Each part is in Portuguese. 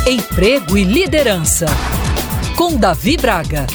Emprego e Liderança, com Davi Braga.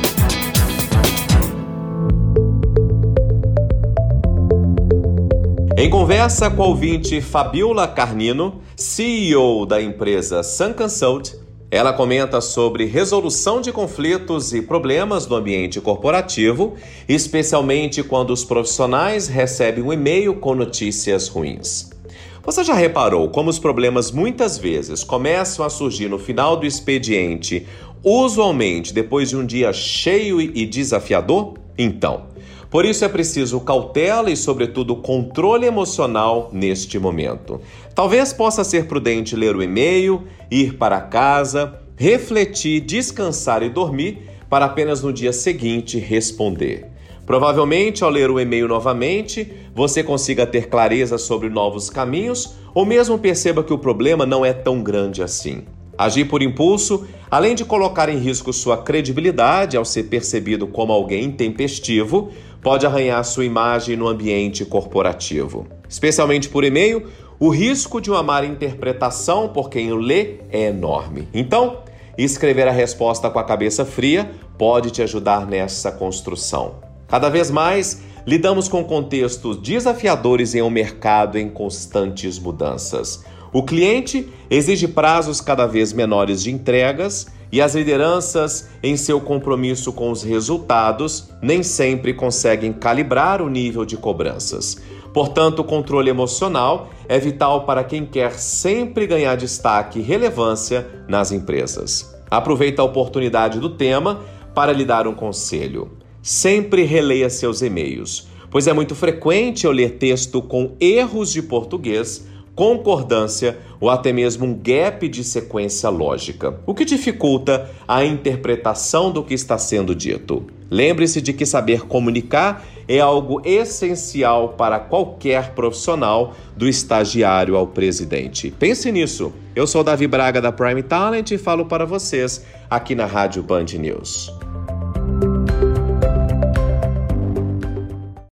Em conversa com a ouvinte Fabiola Carnino, CEO da empresa Sun Consult, ela comenta sobre resolução de conflitos e problemas no ambiente corporativo, especialmente quando os profissionais recebem um e-mail com notícias ruins. Você já reparou como os problemas muitas vezes começam a surgir no final do expediente, usualmente depois de um dia cheio e desafiador? Então, por isso é preciso cautela e, sobretudo, controle emocional neste momento. Talvez possa ser prudente ler o e-mail, ir para casa, refletir, descansar e dormir para apenas no dia seguinte responder. Provavelmente, ao ler o e-mail novamente, você consiga ter clareza sobre novos caminhos ou mesmo perceba que o problema não é tão grande assim. Agir por impulso, além de colocar em risco sua credibilidade ao ser percebido como alguém intempestivo, pode arranhar sua imagem no ambiente corporativo. Especialmente por e-mail, o risco de uma má interpretação por quem o lê é enorme. Então, escrever a resposta com a cabeça fria pode te ajudar nessa construção. Cada vez mais, lidamos com contextos desafiadores em um mercado em constantes mudanças. O cliente exige prazos cada vez menores de entregas e as lideranças, em seu compromisso com os resultados, nem sempre conseguem calibrar o nível de cobranças. Portanto, o controle emocional é vital para quem quer sempre ganhar destaque e relevância nas empresas. Aproveita a oportunidade do tema para lhe dar um conselho. Sempre releia seus e-mails, pois é muito frequente eu ler texto com erros de português, concordância ou até mesmo um gap de sequência lógica, o que dificulta a interpretação do que está sendo dito. Lembre-se de que saber comunicar é algo essencial para qualquer profissional, do estagiário ao presidente. Pense nisso. Eu sou Davi Braga da Prime Talent e falo para vocês aqui na Rádio Band News.